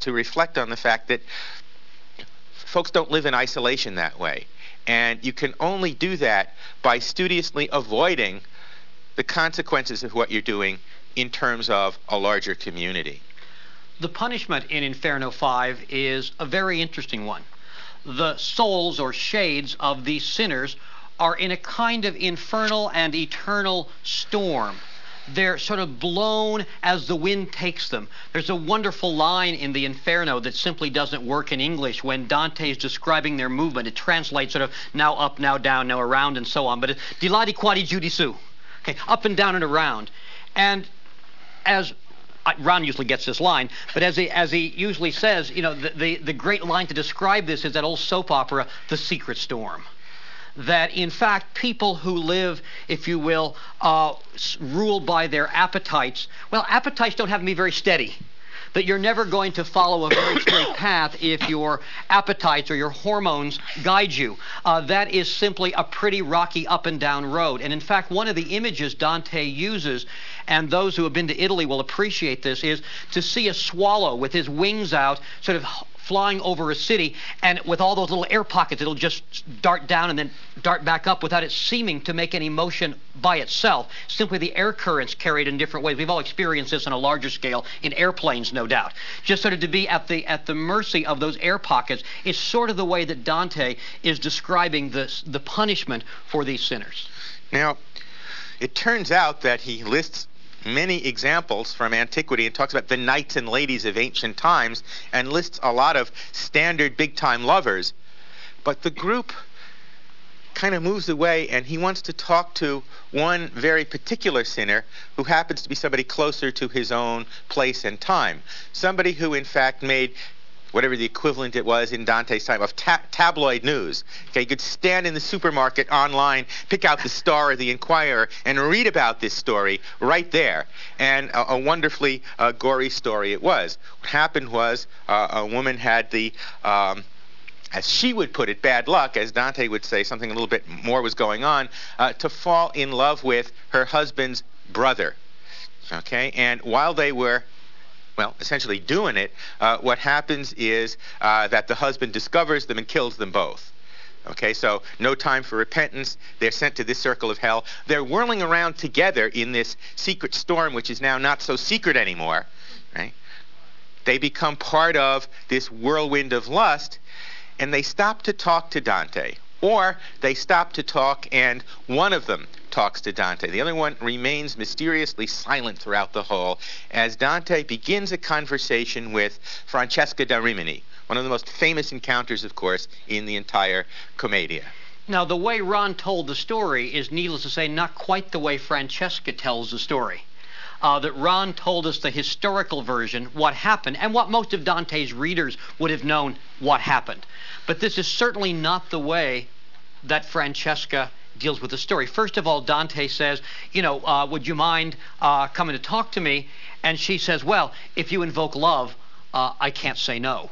to reflect on the fact that folks don't live in isolation that way. And you can only do that by studiously avoiding the consequences of what you're doing in terms of a larger community. The punishment in Inferno 5 is a very interesting one. The souls or shades of these sinners are in a kind of infernal and eternal storm. They're sort of blown as the wind takes them. There's a wonderful line in the Inferno that simply doesn't work in English when Dante is describing their movement. It translates sort of now up, now down, now around, and so on. But it's di là di qua di giù di su. Okay, up and down and around. And as Ron usually gets this line, but as he usually says, you know, the great line to describe this is that old soap opera, The Secret Storm. That in fact people who live, if you will, ruled by their appetites, well, appetites don't have to be very steady. That you're never going to follow a very straight path if your appetites or your hormones guide you. That is simply a pretty rocky up and down road. And in fact, one of the images Dante uses, and those who have been to Italy will appreciate this, is to see a swallow with his wings out, sort of flying over a city, and with all those little air pockets, it'll just dart down and then dart back up without it seeming to make any motion by itself. Simply the air currents carried in different ways. We've all experienced this on a larger scale in airplanes, no doubt. Just sort of to be at the mercy of those air pockets is sort of the way that Dante is describing the punishment for these sinners. Now, it turns out that he lists many examples from antiquity and talks about the knights and ladies of ancient times and lists a lot of standard big-time lovers. But the group kind of moves away, and he wants to talk to one very particular sinner who happens to be somebody closer to his own place and time. Somebody who, in fact, made whatever the equivalent it was in Dante's time of tabloid news. Okay, you could stand in the supermarket online, pick out the Star or the Inquirer, and read about this story right there. And a wonderfully gory story it was. What happened was a woman had the, as she would put it, bad luck, as Dante would say, something a little bit more was going on, to fall in love with her husband's brother. Okay, and while they were essentially doing it, what happens is that the husband discovers them and kills them both. Okay, so no time for repentance. They're sent to this circle of hell. They're whirling around together in this secret storm, which is now not so secret anymore. Right? They become part of this whirlwind of lust, and they stop to talk to Dante. Or they stop to talk, and one of them talks to Dante. The other one remains mysteriously silent throughout the whole as Dante begins a conversation with Francesca da Rimini, one of the most famous encounters, of course, in the entire Commedia. Now, the way Ron told the story is, needless to say, not quite the way Francesca tells the story. That Ron told us the historical version, what happened, and what most of Dante's readers would have known what happened. But this is certainly not the way that Francesca deals with the story. First of all, Dante says, you know, would you mind coming to talk to me? And she says, well, if you invoke love, I can't say no.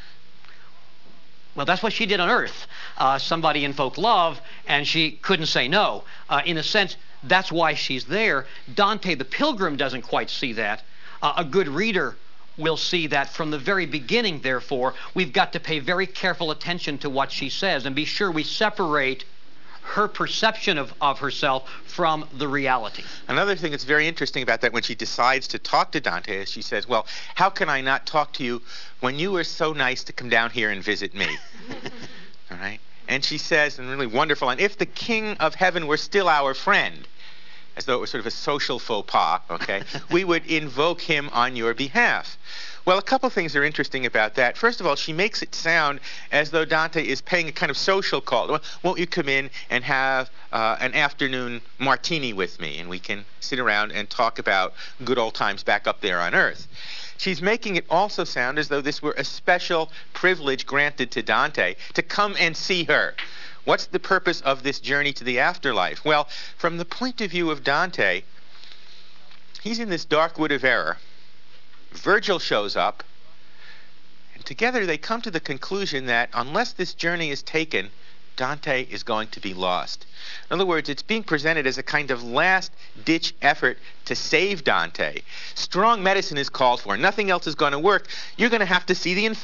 Well, that's what she did on Earth. Somebody invoked love, and she couldn't say no. In a sense, that's why she's there. Dante the Pilgrim doesn't quite see that. A good reader will see that from the very beginning, therefore, we've got to pay very careful attention to what she says and be sure we separate her perception of herself from the reality. Another thing that's very interesting about that when she decides to talk to Dante is she says, well, how can I not talk to you when you were so nice to come down here and visit me? All right? And she says, and really wonderful, and if the King of Heaven were still our friend, as though it was sort of a social faux pas, okay, we would invoke him on your behalf. Well, a couple things are interesting about that. First of all, she makes it sound as though Dante is paying a kind of social call. Well, won't you come in and have an afternoon martini with me, and we can sit around and talk about good old times back up there on Earth. She's making it also sound as though this were a special privilege granted to Dante to come and see her. What's the purpose of this journey to the afterlife? Well, from the point of view of Dante, he's in this dark wood of error. Virgil shows up, and together they come to the conclusion that unless this journey is taken, Dante is going to be lost. In other words, it's being presented as a kind of last-ditch effort to save Dante. Strong medicine is called for. Nothing else is going to work. You're going to have to see the